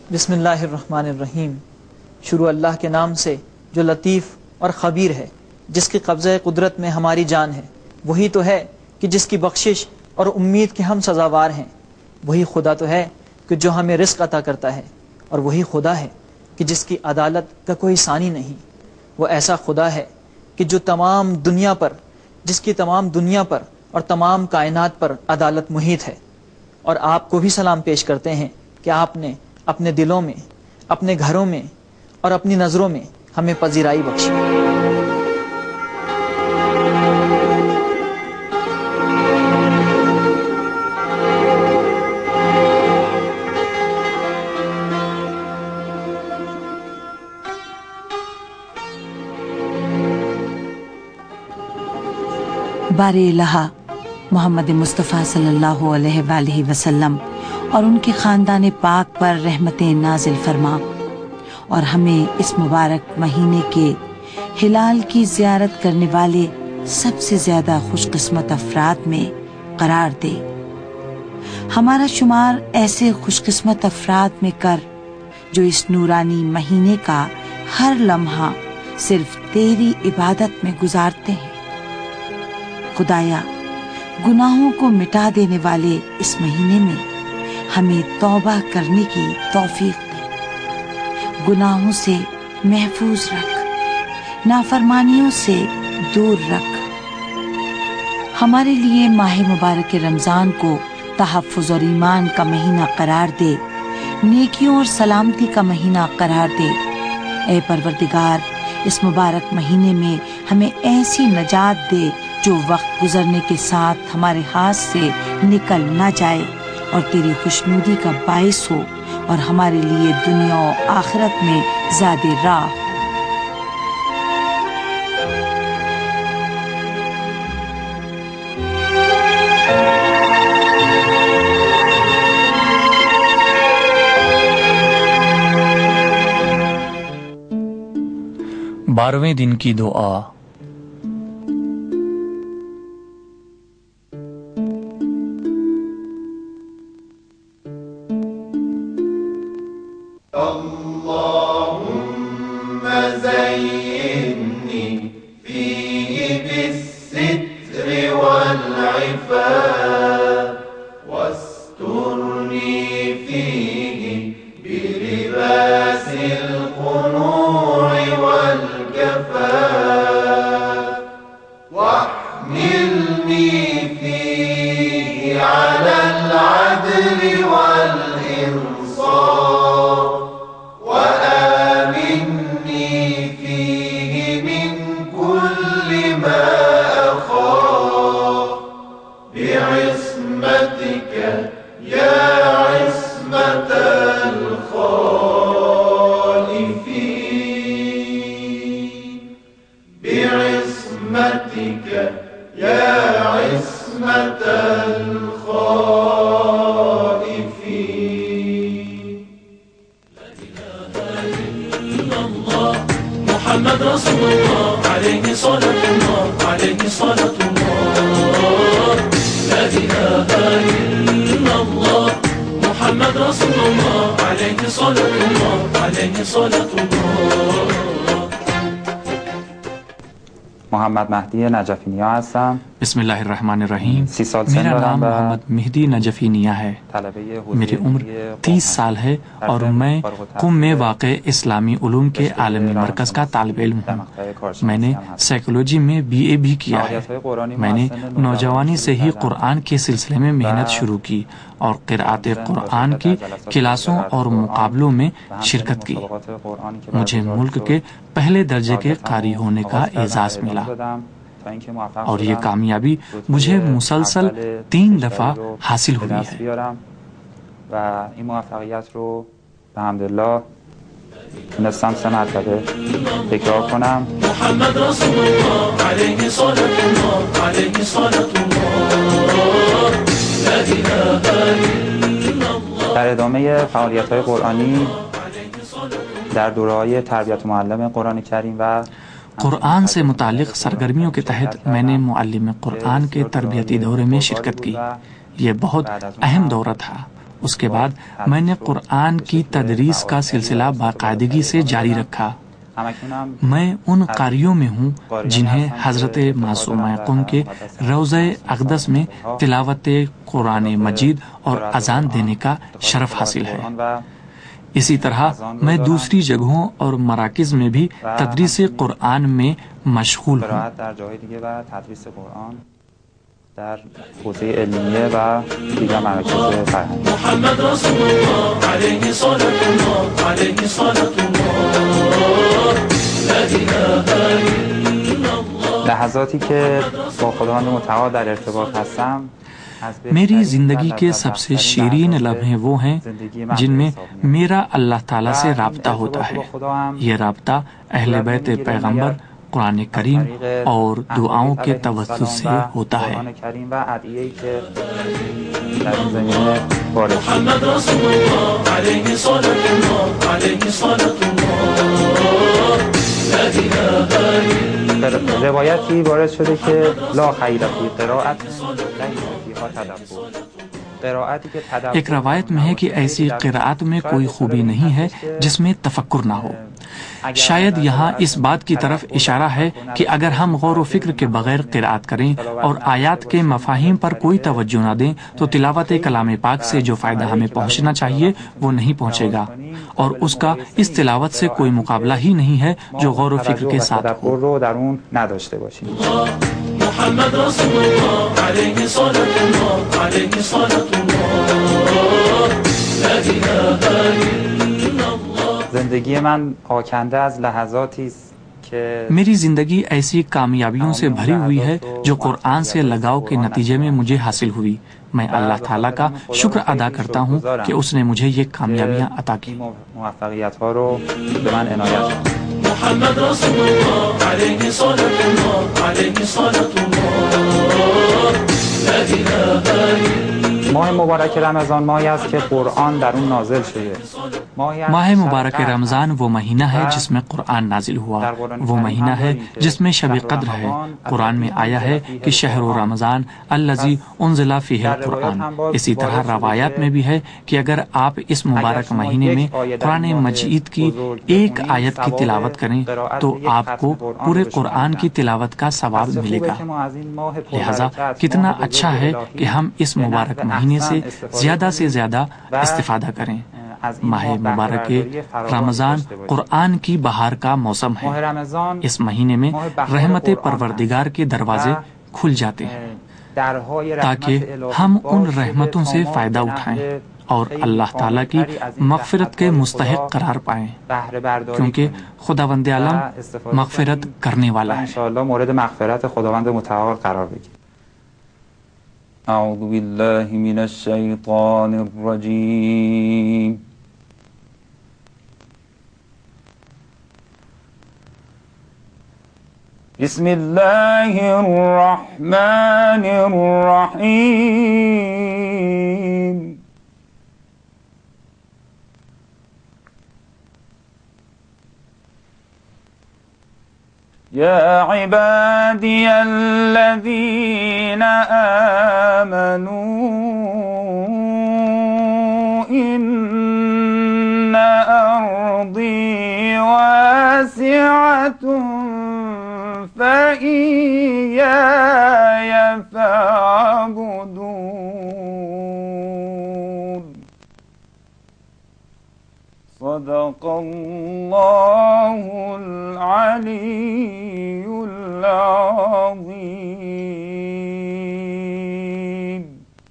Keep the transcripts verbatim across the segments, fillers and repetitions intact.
بسم اللہ الرحمن الرحیم. شروع اللہ کے نام سے جو لطیف اور خبیر ہے، جس کی قبضہ قدرت میں ہماری جان ہے. وہی تو ہے کہ جس کی بخشش اور امید کے ہم سزاوار ہیں. وہی خدا تو ہے کہ جو ہمیں رزق عطا کرتا ہے، اور وہی خدا ہے کہ جس کی عدالت کا کوئی ثانی نہیں. وہ ایسا خدا ہے کہ جو تمام دنیا پر جس کی تمام دنیا پر اور تمام کائنات پر عدالت محیط ہے. اور آپ کو بھی سلام پیش کرتے ہیں کہ آپ نے اپنے دلوں میں، اپنے گھروں میں اور اپنی نظروں میں ہمیں پذیرائی بخشی. بار الہ محمد مصطفیٰ صلی اللہ علیہ وآلہ وسلم اور ان کے خاندان پاک پر رحمتیں نازل فرما، اور ہمیں اس مبارک مہینے کے ہلال کی زیارت کرنے والے سب سے زیادہ خوش قسمت افراد میں قرار دے. ہمارا شمار ایسے خوش قسمت افراد میں کر جو اس نورانی مہینے کا ہر لمحہ صرف تیری عبادت میں گزارتے ہیں. خدایا، گناہوں کو مٹا دینے والے اس مہینے میں ہمیں توبہ کرنے کی توفیق دے. گناہوں سے محفوظ رکھ، نافرمانیوں سے دور رکھ. ہمارے لیے ماہ مبارک رمضان کو تحفظ اور ایمان کا مہینہ قرار دے، نیکیوں اور سلامتی کا مہینہ قرار دے. اے پروردگار، اس مبارک مہینے میں ہمیں ایسی نجات دے جو وقت گزرنے کے ساتھ ہمارے ہاتھ سے نکل نہ جائے اور تیری خوشنودی کا باعث ہو، اور ہمارے لیے دنیا و آخرت میں زیادہ راہ. بارہویں دن کی دعا. محمد رسول الله عليه صلاة الله عليه صلاة الله لا إله إلا الله محمد رسول الله عليه صلاة الله عليه صلاة الله. محمد مهدی نجفی نیا هستم. بسم اللہ الرحمن الرحیم. سی سال سن میرا دارم نام و محمد مہدی نجفی نیا ہے. میری عمر تیس سال ہے اور میں قم میں واقع اسلامی علوم کے عالمی مرکز کا طالب علم ہوں. میں نے سائیکولوجی میں بی اے بھی کیا ہے. میں نے نوجوانی سے ہی قرآن کے سلسلے میں محنت شروع کی اور قرأت قرآن کی کلاسوں اور مقابلوں میں شرکت کی. مجھے ملک کے پہلے درجے کے قاری ہونے کا اعزاز ملا اور یہ کامیابی مجھے مسلسل تین دفعہ حاصل ہوئی ہے. و این موفقیت رو به حمدالله تونستم سه مرتبه تکرار کنم. محمد رسول الله عليه صلاة الله عليه صلاة الله لا إله إلا الله. در ادامه فعالیت‌های قرآنی در دوره‌های تربیت معلم قرآن کریم و قرآن سے متعلق سرگرمیوں کے تحت میں نے معلم قرآن کے تربیتی دورے میں شرکت کی. یہ بہت اہم دورہ تھا اس کے بعد میں نے قرآن کی تدریس کا سلسلہ باقاعدگی سے جاری رکھا۔ میں ان قاریوں میں ہوں جنہیں حضرت معصومہ قم کے روضہ اقدس میں تلاوت قرآن مجید اور اذان دینے کا شرف حاصل ہے۔ اسی طرح میں دوسری جگہوں اور مراکز میں بھی تدریس قرآن میں مشغول ہوں۔ در حوزه علمیه و دیگر مراکز فرهنگی. محمد رسول الله علیه صلوات الله علیه صلوات الله لا اله الا الله. لحظاتی که با خداوند متعال در ارتباط هستم میری زندگی کے سب سے شیرین لمحے وہ ہیں جن میں میرا اللہ تعالیٰ سے رابطہ ہوتا ہے۔ یہ رابطہ اہل بیت پیغمبر، قرآن کریم اور دعاؤں کے توسط سے ہوتا ہے۔ محمد رسول الله علیه صلوات الله علیه صلوات الله لا اله الا الله. روایتی وارد شده که لا خیر فی قرائت فیها تدبر. ایک روایت میں ہے کہ ایسی قراءت میں کوئی خوبی نہیں ہے جس میں تفکر نہ ہو۔ شاید یہاں اس بات کی طرف اشارہ ہے کہ اگر ہم غور و فکر کے بغیر قراءت کریں اور آیات کے مفاہیم پر کوئی توجہ نہ دیں تو تلاوت کلام پاک سے جو فائدہ ہمیں پہنچنا چاہیے وہ نہیں پہنچے گا، اور اس کا اس تلاوت سے کوئی مقابلہ ہی نہیں ہے جو غور و فکر کے ساتھ ہو۔ محمد رسول الله علیه صلوات الله علیه صلوات الله لا اله الا الله. زندگی من آکنده از لحظاتی است که میری زندگی ایسی کامیابیوں سے بھری ہوئی ہے جو قرآن سے لگاؤ کے نتیجے میں مجھے حاصل ہوئی۔ میں اللہ تعالیٰ کا شکر ادا کرتا ہوں کہ اس نے مجھے یہ کامیابیاں عطا کی۔ موفقیت ها رو به من عنایت کرد. محمد رسول الله علیه صلوات الله علیه صلوات الله لا اله الا. ماه مبارک رمضان ماهی است که قرآن در اون نازل شده. ماہ مبارک رمضان وہ مہینہ ہے جس میں قرآن نازل ہوا، وہ مہینہ ہے جس میں شب قدر ہے۔ قرآن میں آیا ہے کہ شہر رمضان الذی انزل فیہ القرآن۔ اسی طرح روایات میں بھی ہے کہ اگر آپ اس مبارک مہینے میں قرآن مجید کی ایک آیت کی تلاوت کریں تو آپ کو پورے قرآن کی تلاوت کا ثواب ملے گا۔ لہذا کتنا اچھا ہے کہ ہم اس مبارک مہینے سے زیادہ سے زیادہ استفادہ کریں۔ ماہ مبارک رمضان قرآن کی بہار کا موسم ہے۔ اس مہینے میں رحمت پروردگار کے دروازے کھل جاتے ہیں تاکہ ہم ان رحمتوں سے فائدہ اٹھائیں اور اللہ تعالیٰ کی مغفرت کے مستحق قرار پائیں، کیونکہ خداوند عالم مغفرت کرنے والا ہے۔ انشاءاللہ مورد مغفرت خداوند متعال قرار بگیرید. اعوذ باللہ من الشیطان الرجیم. بسم اللہ الرحمن الرحیم. یا عبادی الذین آمنوا ان ارضی واسعۃ فإیایا فاعبدون. صدق اللہ العلی العظیم.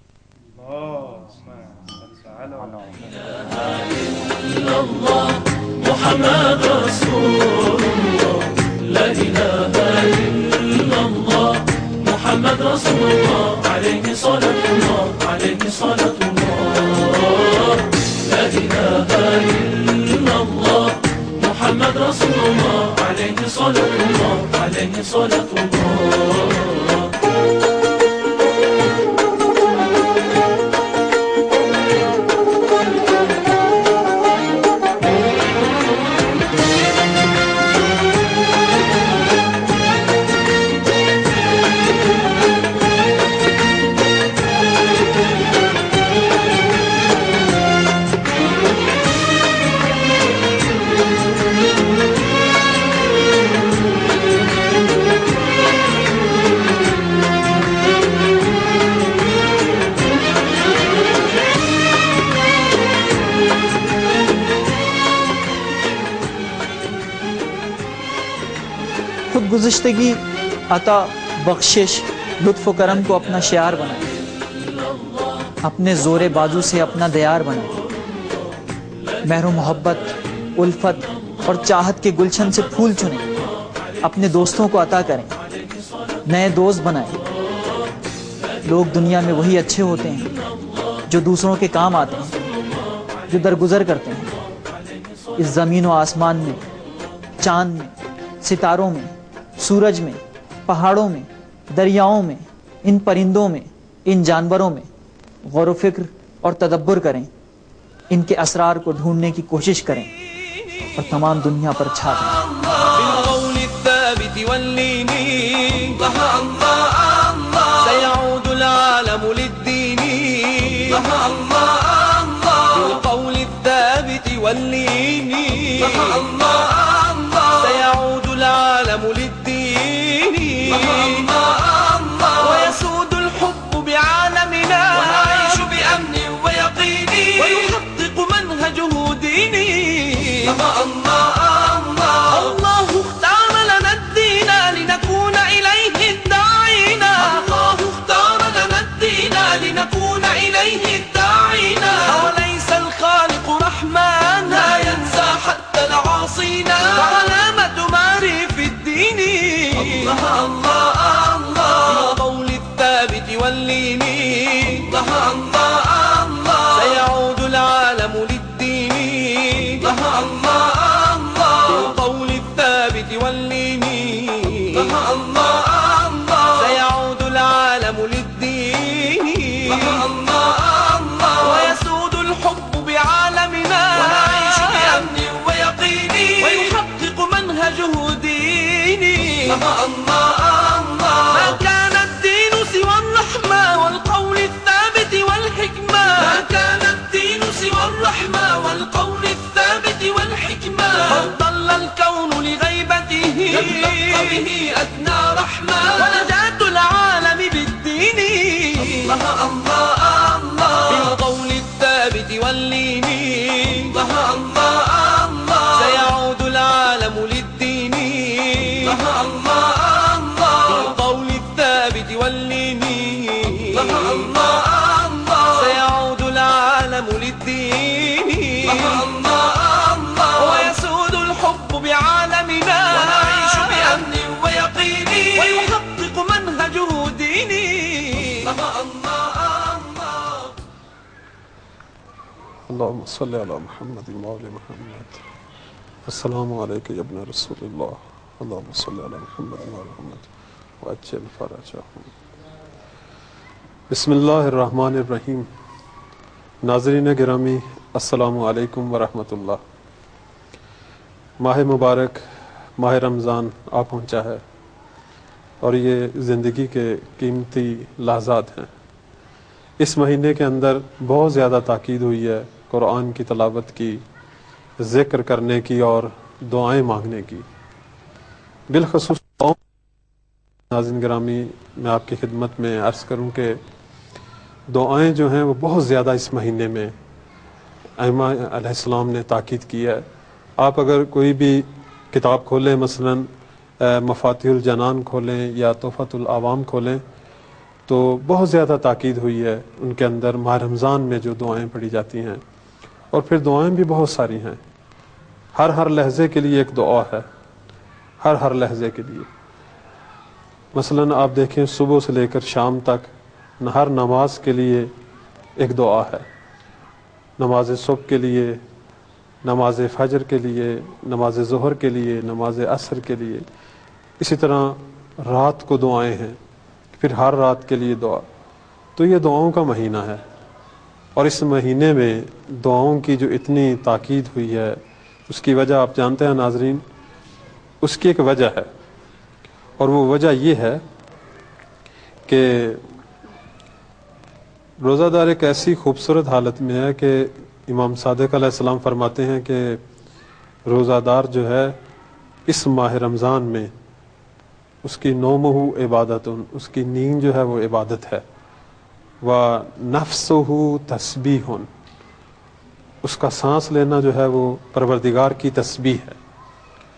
محمد رسول الله لا إله إلا الله. محمد رسول الله عليه صلاة الله عليه صلاة الله لا إله إلا الله. محمد رسول الله عليه صلاة الله عليه صلاة الله. خودگزشتگی، عطا، بخشش، لطف و کرم کو اپنا شعار بنائیں، اپنے زور بازو سے اپنا دیار بنائیں، مہر و محبت، الفت اور چاہت کے گلشن سے پھول چنیں، اپنے دوستوں کو عطا کریں، نئے دوست بنائیں۔ لوگ دنیا میں وہی اچھے ہوتے ہیں جو دوسروں کے کام آتے ہیں، جو درگزر کرتے ہیں۔ اس زمین و آسمان میں، چاند میں، ستاروں میں، سورج میں، پہاڑوں میں، دریاؤں میں، ان پرندوں میں، ان جانوروں میں غور و فکر اور تدبر کریں، ان کے اسرار کو ڈھونڈنے کی کوشش کریں اور تمام دنیا پر چھا دیں۔ بالقول الثابت واللين سيعود العالم للدين بالقول الثابت واللين سيعود العالم للدين ويسود الحب بعالمنا ونعيش بأمن ويقين ويحقق منهجه ديني الله اختار لنا الدين لنكون إليه الداعين الله اختار لنا الدين لنكون إليه الداعين أوليس الخالق رحمن لا ينسى حتى العاصين وعلامة معرف الدين الله الله الله بالقول الثابت واللين الله الله سيعود العالم للدين الله بالقول الثابت واللين سيعود العالم للدين ويسود الحب بعالمنا ونعيش بأمن ويقين ويحقق منهجه ديني ما كان الدين سوى الرحمة والقول الثابت والحكمة ما كان الدين سوى الرحمة والقول الثابت والحكمة قد ضل الكون لغيبته يبلغ به أدنى رحمة ونجاة العالم بالدين الله الله الله بالقول الثابت واللين الله الله سيعود العالم للدين الله بالقول الثابت واللين الله سيعود العالم للدين ويسود الحب بعالمنا ونعيش بأمن ويقين ويحقق منهجه ديني اللهم صل على محمد وعلى محمد السلام عليك يا ابن رسول الله اللهم صل على محمد وعلى محمد وعجل فرجهم۔ بسم اللہ الرحمن الرحیم۔ ناظرین گرامی السلام علیکم ورحمۃ اللہ۔ ماہ مبارک ماہ رمضان آ پہنچا ہے اور یہ زندگی کے قیمتی لحظات ہیں۔ اس مہینے کے اندر بہت زیادہ تاکید ہوئی ہے قرآن کی تلاوت کی، ذکر کرنے کی اور دعائیں مانگنے کی۔ بالخصوص ناظرین گرامی میں آپ کی خدمت میں عرض کروں کہ دعائیں جو ہیں وہ بہت زیادہ اس مہینے میں ائمہ علیہ السلام نے تاکید کی ہے۔ آپ اگر کوئی بھی کتاب کھولیں، مثلا مفاتیح الجنان کھولیں یا تحفۃ العوام کھولیں، تو بہت زیادہ تاکید ہوئی ہے ان کے اندر ماہ رمضان میں جو دعائیں پڑھی جاتی ہیں، اور پھر دعائیں بھی بہت ساری ہیں۔ ہر ہر لحظے کے لیے ایک دعا ہے، ہر ہر لحظے کے لیے۔ مثلا آپ دیکھیں صبح سے لے کر شام تک ہر نماز کے لیے ایک دعا ہے۔ نماز صبح کے لیے، نماز فجر کے لیے، نماز ظہر کے لیے، نماز عصر کے لیے، اسی طرح رات کو دعائیں ہیں، پھر ہر رات کے لیے دعا۔ تو یہ دعاؤں کا مہینہ ہے، اور اس مہینے میں دعاؤں کی جو اتنی تاکید ہوئی ہے اس کی وجہ آپ جانتے ہیں ناظرین، اس کی ایک وجہ ہے، اور وہ وجہ یہ ہے کہ روزہ دار ایک ایسی خوبصورت حالت میں ہے کہ امام صادق علیہ السلام فرماتے ہیں کہ روزہ دار جو ہے اس ماہ رمضان میں اس کی نومہ عبادت، اس کی نیند جو ہے وہ عبادت ہے، وَنَفْسُهُ تَسْبِیحٌ، اس کا سانس لینا جو ہے وہ پروردگار کی تسبیح ہے۔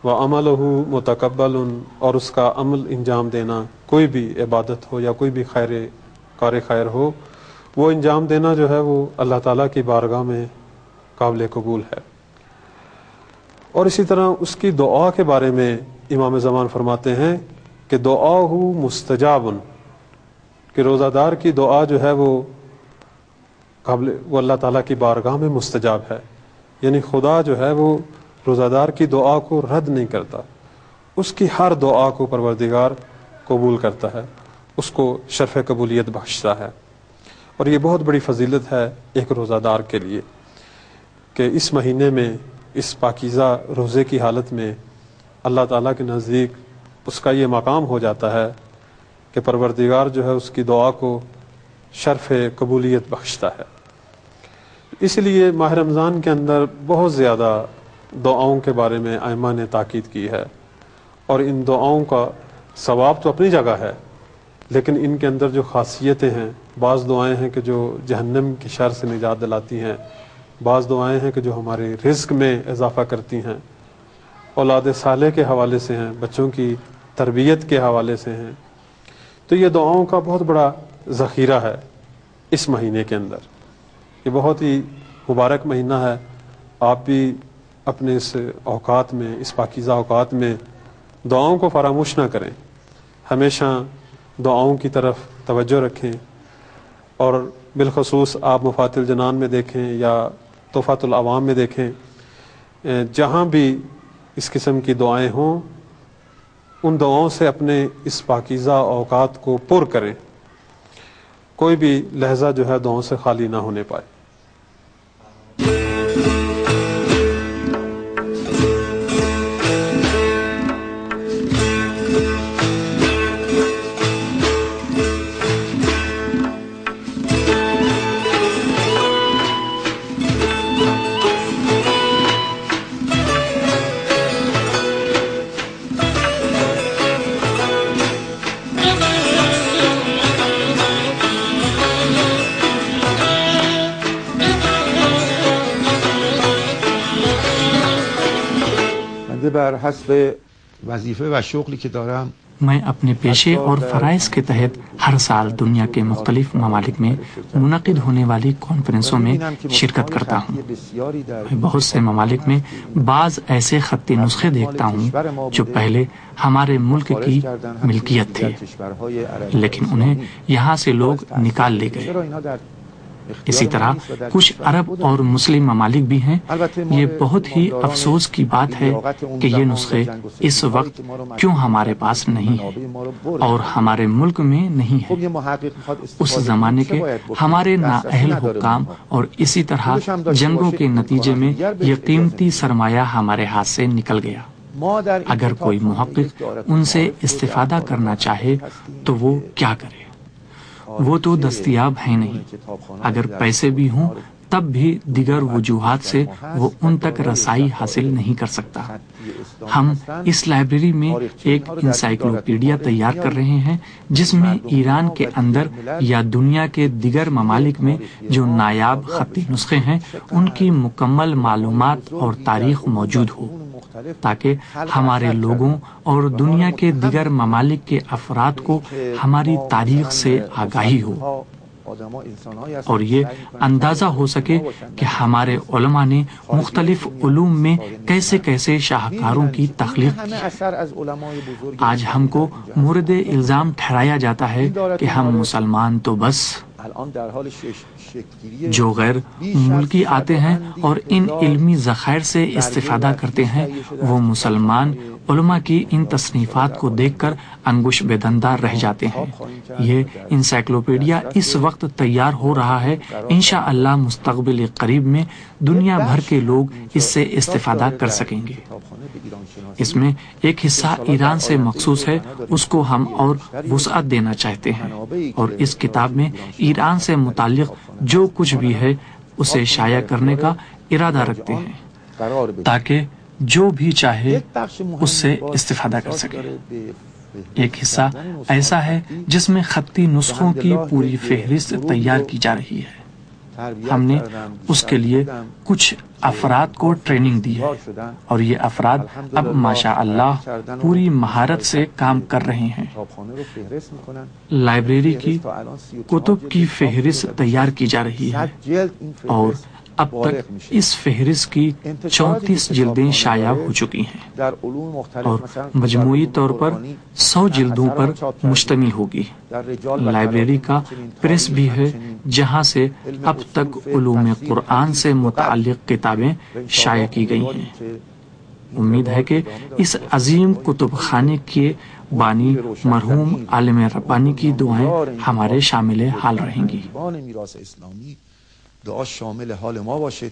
وعملہ متقبل، اور اس کا عمل انجام دینا، کوئی بھی عبادت ہو یا کوئی بھی خیر کار خیر ہو، وہ انجام دینا جو ہے وہ اللہ تعالیٰ کی بارگاہ میں قابل قبول ہے۔ اور اسی طرح اس کی دعا کے بارے میں امام زمان فرماتے ہیں کہ دعاہ مستجاب، کہ روزہ دار کی دعا جو ہے وہ قابل وہ اللہ تعالیٰ کی بارگاہ میں مستجاب ہے، یعنی خدا جو ہے وہ روزہ دار کی دعا کو رد نہیں کرتا، اس کی ہر دعا کو پروردگار قبول کرتا ہے، اس کو شرف قبولیت بخشتا ہے۔ اور یہ بہت بڑی فضیلت ہے ایک روزہ دار کے لیے کہ اس مہینے میں اس پاکیزہ روزے کی حالت میں اللہ تعالیٰ کے نزدیک اس کا یہ مقام ہو جاتا ہے کہ پروردگار جو ہے اس کی دعا کو شرف قبولیت بخشتا ہے۔ اس لیے ماہ رمضان کے اندر بہت زیادہ دعاؤں کے بارے میں ائمہ نے تاکید کی ہے، اور ان دعاؤں کا ثواب تو اپنی جگہ ہے، لیکن ان کے اندر جو خاصیتیں ہیں، بعض دعائیں ہیں کہ جو جہنم کی شر سے نجات دلاتی ہیں، بعض دعائیں ہیں کہ جو ہمارے رزق میں اضافہ کرتی ہیں، اولاد صالح کے حوالے سے ہیں، بچوں کی تربیت کے حوالے سے ہیں۔ تو یہ دعاؤں کا بہت بڑا ذخیرہ ہے اس مہینے کے اندر۔ یہ بہت ہی مبارک مہینہ ہے، آپ بھی اپنے اس اوقات میں، اس پاکیزہ اوقات میں دعاؤں کو فراموش نہ کریں، ہمیشہ دعاؤں کی طرف توجہ رکھیں، اور بالخصوص آپ مفات الجنان میں دیکھیں یا تحفۃ العوام میں دیکھیں، جہاں بھی اس قسم کی دعائیں ہوں ان دعاؤں سے اپنے اس پاکیزہ اوقات کو پر کریں، کوئی بھی لہجہ جو ہے دعاؤں سے خالی نہ ہونے پائے۔ بر حسب وظیفه و شغلی که دارم میں اپنے پیشے اور فرائض کے تحت ہر سال دنیا کے مختلف ممالک میں منعقد ہونے والی کانفرنسوں میں شرکت کرتا ہوں۔ میں بہت سے ممالک میں بعض ایسے خطی نسخے دیکھتا ہوں جو پہلے ہمارے ملک کی ملکیت تھے، لیکن انہیں یہاں سے لوگ نکال لے گئے۔ اسی طرح کچھ عرب اور مسلم ممالک بھی ہیں۔ یہ بہت ہی افسوس کی بات ہے کہ یہ نسخے اس وقت کیوں ہمارے پاس نہیں ہیں اور ہمارے ملک میں نہیں ہیں۔ اس زمانے کے ہمارے نااہل حکام اور اسی طرح جنگوں کے نتیجے میں یہ قیمتی سرمایہ ہمارے ہاتھ سے نکل گیا۔ اگر کوئی محقق ان سے استفادہ کرنا چاہے تو وہ کیا کرے؟ وہ تو دستیاب ہیں نہیں، اگر پیسے بھی ہوں تب بھی دیگر وجوہات سے وہ ان تک رسائی حاصل نہیں کر سکتا۔ ہم اس لائبریری میں ایک انسائکلوپیڈیا تیار کر رہے ہیں جس میں ایران کے اندر یا دنیا کے دیگر ممالک میں جو نایاب خطی نسخے ہیں ان کی مکمل معلومات اور تاریخ موجود ہو، تاکہ ہمارے لوگوں اور دنیا کے دیگر ممالک کے افراد کو ہماری تاریخ سے آگاہی ہو اور یہ اندازہ ہو سکے کہ ہمارے علماء نے مختلف علوم میں کیسے کیسے شاہکاروں کی تخلیق کی۔ آج ہم کو مورد الزام ٹھہرایا جاتا ہے کہ ہم مسلمان تو بس جو غیر ملکی آتے ہیں اور ان علمی ذخائر سے استفادہ کرتے ہیں وہ مسلمان علماء کی ان تصنیفات کو دیکھ کر انگوش بے دندار رہ جاتے ہیں۔ یہ انسائکلوپیڈیا اس وقت تیار ہو رہا ہے، انشاءاللہ مستقبل قریب میں دنیا بھر کے لوگ اس سے استفادہ کر سکیں گے۔ اس میں ایک حصہ ایران سے مخصوص ہے، اس کو ہم اور وسعت دینا چاہتے ہیں اور اس کتاب میں ایران سے متعلق جو کچھ بھی ہے اسے شائع کرنے کا ارادہ رکھتے ہیں تاکہ جو بھی چاہے اس سے استفادہ کر سکے۔ ایک حصہ ایسا ہے جس میں خطی نسخوں کی پوری فہرست تیار کی جا رہی ہے۔ ہم نے اس کے لیے کچھ افراد کو ٹریننگ دی ہے اور یہ افراد اب ماشاء اللہ پوری مہارت سے کام کر رہے ہیں۔ لائبریری کی کتب کی فہرست تیار کی جا رہی ہے اور اب تک اس فہرست کی چونتیس جلدیں شائع ہو چکی ہیں اور مجموعی طور پر سو جلدوں پر مشتمل ہوگی۔ لائبریری کا پریس بھی ہے جہاں سے اب تک علوم قرآن سے متعلق کتابیں شائع کی گئی ہیں۔ امید ہے کہ اس عظیم کتب خانے کے بانی مرحوم عالم ربانی کی دعائیں ہمارے شامل حال رہیں گی۔ دعا شامل حال ما باشه۔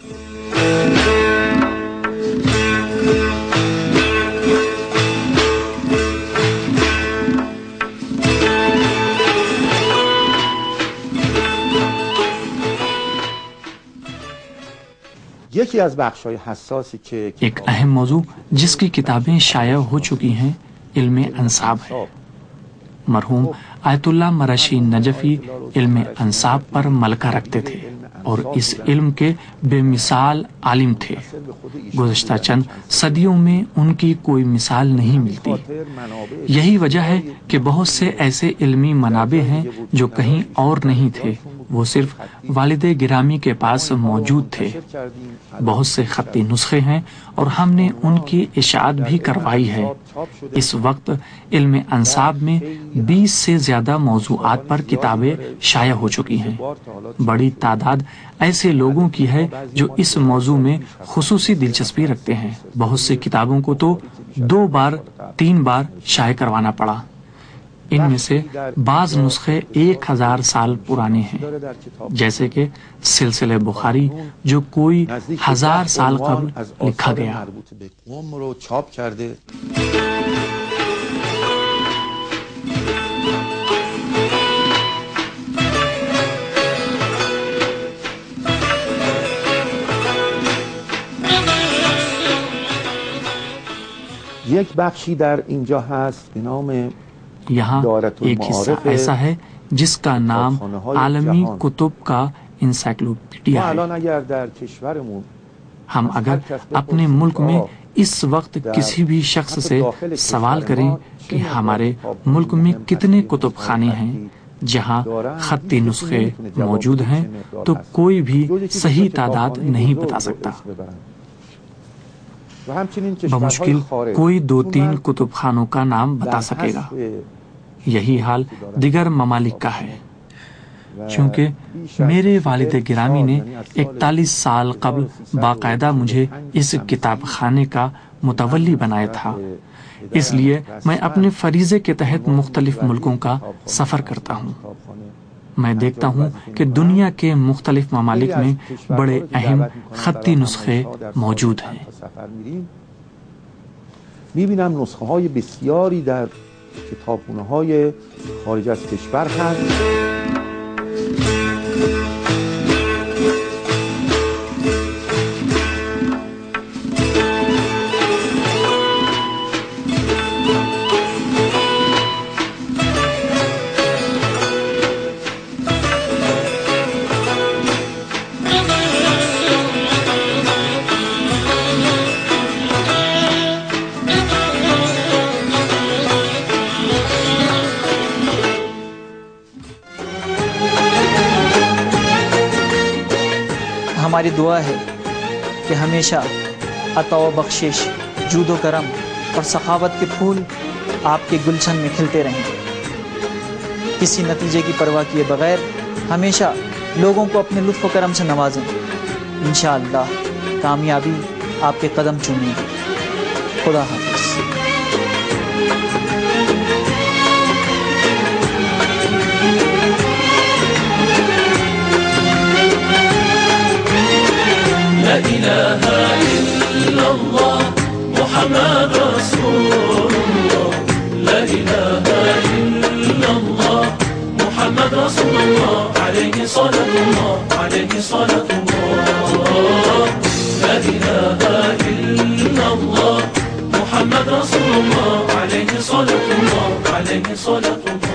یکی از بخش‌های حساسی که ایک اہم موضوع جس کی کتابیں شائع ہو چکی ہیں علم انساب ہے۔ مرحوم آیت اللہ مرشی نجفی علم انساب پر ملکہ رکھتے تھے اور اس علم کے بے مثال عالم تھے۔ گزشتہ چند صدیوں میں ان کی کوئی مثال نہیں ملتی۔ یہی وجہ ہے کہ بہت سے ایسے علمی منابع ہیں جو کہیں اور نہیں تھے، وہ صرف والد گرامی کے پاس موجود تھے۔ بہت سے خطی نسخے ہیں اور ہم نے ان کی اشاعت بھی کروائی ہے۔ اس وقت علم انساب میں بیس سے زیادہ موضوعات پر کتابیں شائع ہو چکی ہیں۔ بڑی تعداد ایسے لوگوں کی ہے جو اس موضوع میں خصوصی دلچسپی رکھتے ہیں۔ بہت سی کتابوں کو تو دو بار تین بار شائع کروانا پڑا۔ ان میں سے بعض نسخے ایک ہزار سال پرانے ہیں، جیسے کہ سلسلہ بخاری جو کوئی ہزار سال قبل لکھا گیا۔ یک بخشی در اینجا هست به نام یہاں ایک حصہ ایسا ہے جس کا نام عالمی کتب کا انسائکلوپیڈیا ہے۔ ہم اگر اپنے ملک میں اس وقت کسی بھی شخص سے سوال کریں کہ ہمارے ملک میں کتنے کتب خانے ہیں جہاں خطی نسخے موجود ہیں، تو کوئی بھی صحیح تعداد نہیں بتا سکتا۔ بمشکل کوئی دو تین کتب خانوں کا نام بتا سکے گا۔ یہی حال دیگر ممالک کا ہے۔ چونکہ میرے والد گرامی نے اکتالیس سال قبل باقاعدہ مجھے اس کتاب خانے کا متولی بنایا تھا، اس لیے میں اپنے فریضے کے تحت مختلف ملکوں کا سفر کرتا ہوں۔ میں دیکھتا ہوں کہ دنیا کے مختلف ممالک میں بڑے اہم خطی نسخے موجود ہیں۔ می‌بینم نسخه‌های بسیاری در کتابخانه‌های خارج از کشور هست۔ ہماری دعا ہے کہ ہمیشہ عطا و بخشش، جود و کرم اور سخاوت کے پھول آپ کے گلشن میں کھلتے رہیں، کسی نتیجے کی پرواہ کیے بغیر ہمیشہ لوگوں کو اپنے لطف و کرم سے نوازیں۔ انشاءاللہ کامیابی آپ کے قدم چومے گی۔ خدا حافظ۔ لا إله إلا الله محمد رسول الله، لا إله إلا الله محمد رسول الله، عليه صلاة الله، عليه صلاة الله، لا إله إلا الله محمد رسول الله، عليه صلاة الله، عليه صلاة الله۔